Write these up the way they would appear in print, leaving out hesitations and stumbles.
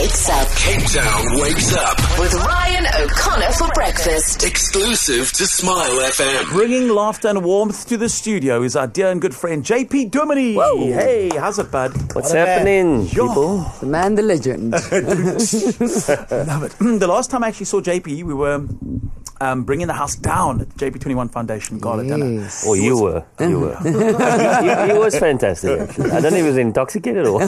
wakes up. Cape Town wakes up. With Ryan O'Connor for breakfast. Exclusive to Smile FM. Bringing laughter and warmth to the studio is our dear and good friend JP Duminy. Whoa. Hey, how's it, bud? What's happening, Yo. people? The man, the legend. Love it. The last time I actually saw JP, we were bringing the house down at the JP21 Foundation Gala dinner. Yes. Oh, you were. He was fantastic, actually. I don't know if he was intoxicated or...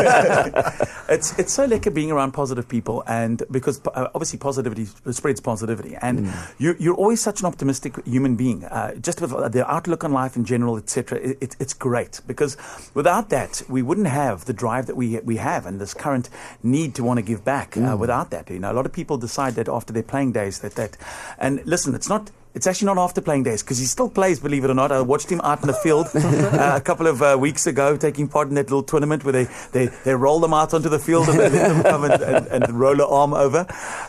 It's so lekker being around positive people, and because obviously positivity spreads positivity, and you're always such an optimistic human being. Just with the outlook on life in general, etc. It's great, because without that we wouldn't have the drive that we have, and this current need to want to give back. Without that, a lot of people decide that after their playing days that and listen, it's actually not after playing days, because he still plays, believe it or not. I watched him out in the field a couple of weeks ago, taking part in that little tournament where they roll them out onto the field and they let them come and roll an arm over.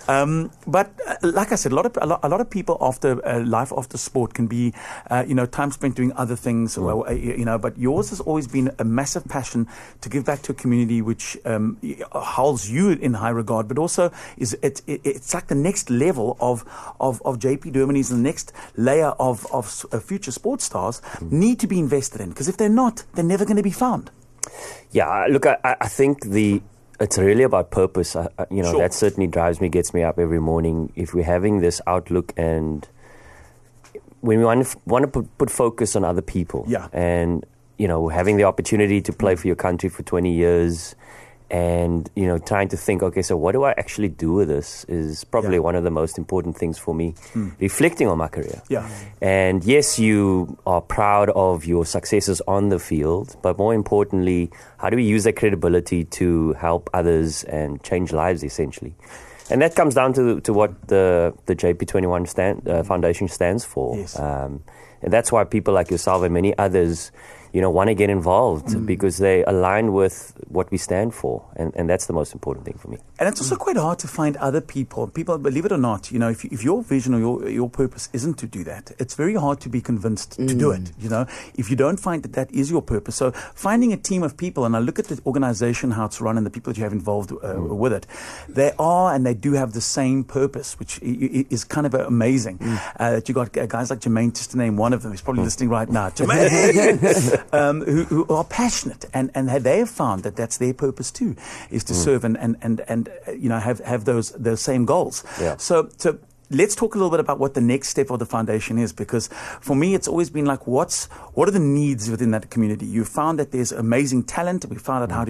But like I said, a lot of people after life after sport can be, time spent doing other things. But yours has always been a massive passion to give back to a community which holds you in high regard, but also it's like the next level of JP Duminy's and the next layer of future sports stars need to be invested in, because if they're not, they're never going to be found. Yeah, look, I think it's really about purpose. Sure. That certainly drives me, gets me up every morning. If we're having this outlook and when we want to put focus on other people, and having the opportunity to play for your country for 20 years, and trying to think, okay, so what do I actually do with this is probably one of the most important things for me. Reflecting on my career. And yes, you are proud of your successes on the field, but more importantly, how do we use that credibility to help others and change lives, essentially? And that comes down to what the JP21 Foundation stands for. Yes. And that's why people like yourself and many others want to get involved, because they align with what we stand for. And that's the most important thing for me. And it's also quite hard to find other people. People, believe it or not, if your vision or your purpose isn't to do that, it's very hard to be convinced to do it, if you don't find that is your purpose. So finding a team of people, and I look at the organization, how it's run, and the people that you have involved with it, they do have the same purpose, which is kind of amazing. That you got guys like Jermaine, just to name one of them, who's probably listening right now. Jermaine! Who are passionate, and they have found that that's their purpose too, is to serve and have those same goals. Yeah. So let's talk a little bit about what the next step of the foundation is, because for me, it's always been like, what are the needs within that community? You found that there's amazing talent. We found out how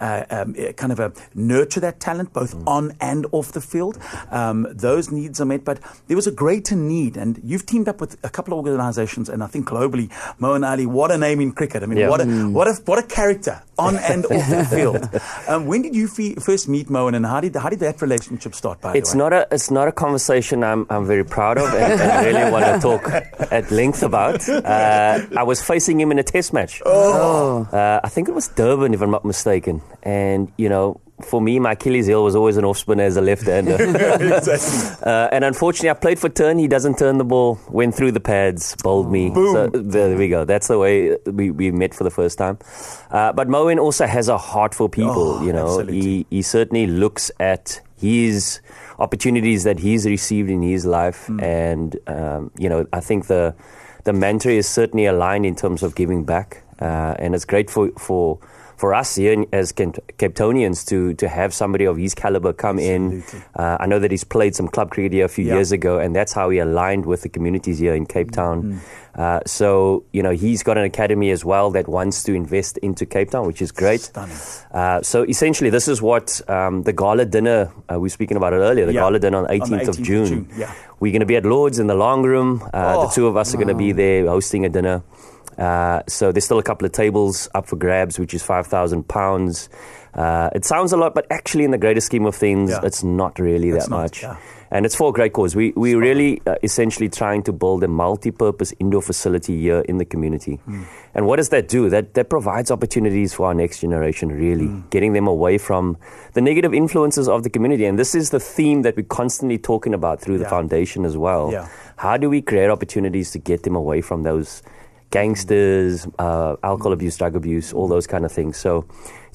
to nurture that talent, both on and off the field. Those needs are met, but there was a greater need, and you've teamed up with a couple of organizations, and I think globally, Moeen Ali, what a name in cricket. I mean, what a character on and off the field. When did you first meet Moeen, and how did that relationship start, by the way? It's not a conversation I'm very proud of and really want to talk at length about. I was facing him in a test match. I think it was Durban, if I'm not mistaken. And, for me, my Achilles heel was always an off-spinner as a left-hander. Exactly. And unfortunately, I played for turn. He doesn't turn the ball, went through the pads, bowled me. Boom. So there we go. That's the way we met for the first time. But Moeen also has a heart for people. Absolutely. He certainly looks at his opportunities that he's received in his life. And, I think the mantra is certainly aligned in terms of giving back. And it's great for us here as Cape Townians to have somebody of his caliber come in. I know that he's played some club cricket here a few years ago, and that's how he aligned with the communities here in Cape Town. So, he's got an academy as well that wants to invest into Cape Town, which is great. Stunning. So essentially, this is what the gala dinner, we were speaking about it earlier, the gala dinner on 18th of June. We're going to be at Lord's in the long room. The two of us are going to be there hosting a dinner. So there's still a couple of tables up for grabs, which is £5,000. It sounds a lot, but actually in the greater scheme of things, it's not really that much. And it's for a great cause. We really essentially trying to build a multi-purpose indoor facility here in the community. And what does that do? That provides opportunities for our next generation, really, getting them away from the negative influences of the community. And this is the theme that we're constantly talking about through the foundation as well. How do we create opportunities to get them away from those gangsters, alcohol abuse, drug abuse, all those kind of things. So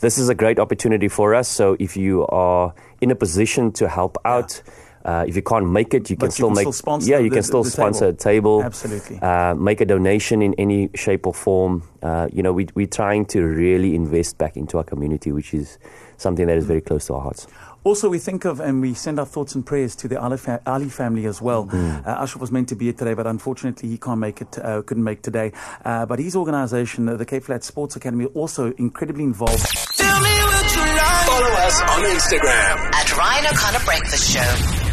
this is a great opportunity for us. So if you are in a position to help out, if you can't make it, you can still sponsor a table. Absolutely. Make a donation in any shape or form. We're trying to really invest back into our community, which is something that is very close to our hearts. Also, we think of and we send our thoughts and prayers to the Ali family as well. Ashraf was meant to be here today, but unfortunately he can't make it, couldn't make today. But his organisation, the Cape Flats Sports Academy, also incredibly involved. Tell me what you like. Follow us on Instagram at Ryan O'Connor Breakfast Show.